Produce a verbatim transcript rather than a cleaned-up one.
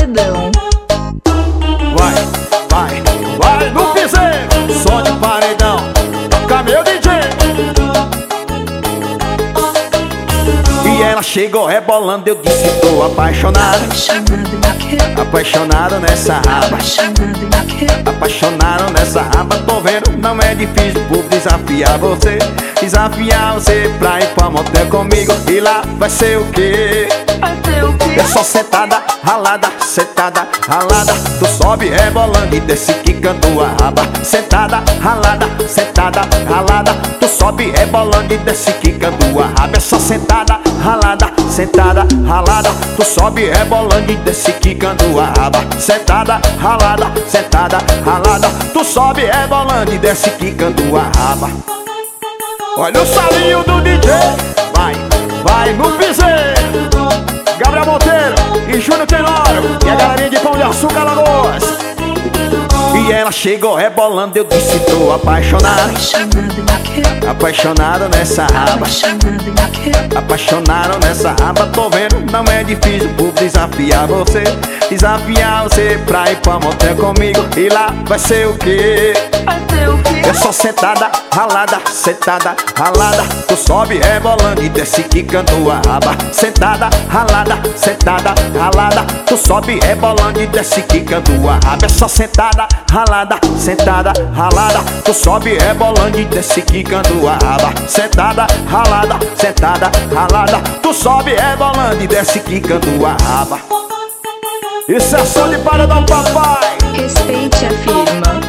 paredão. Vai, vai, vai no piseiro, som de paredão, toca meu D J. E ela chegou rebolando, eu disse tô apaixonado. Apaixonado, Apaixonado nessa raba, apaixonado, apaixonado nessa raba. Tô vendo, não é difícil por desafiar você, desafiar você pra ir pra motel comigo. E lá vai ser o quê? vai ter o quê? É só sentada, ralada, sentada, ralada. Tu sobe rebolando e desce quicando a raba. Sentada, ralada, sentada, ralada. Tu sobe rebolando e desce quicando a raba. É só sentada, ralada, sentada, ralada. Tu sobe rebolando e desce quicando a raba. Sentada, ralada, sentada, ralada. Tu sobe rebolando e desce quicando a raba. Olha o salinho do D J. Vai, vai no piseiro, Gabriel Monteiro e Júnior Tenório e a galerinha de Pão de Açúcar, Alagoas. E ela chegou rebolando, eu disse tô apaixonado, apaixonado nessa raba, apaixonado nessa raba. Tô vendo, não é difícil por desafiar você, desafiar você pra ir pra motel comigo. E lá vai ser o quê? vai ter o quê? É só sentada, ralada, sentada, ralada. Tu sobe rebolando e desce quicando a raba. Sentada, ralada, sentada, ralada. Tu sobe rebolando e desce quicando a raba. É só sentada, ralada, sentada, ralada. Tu sobe rebolando e desce quicando a raba. Sentada, ralada, sentada, ralada. Tu sobe rebolando e desce quicando a raba. Isso é som de paredão, papai. Respeite a firma.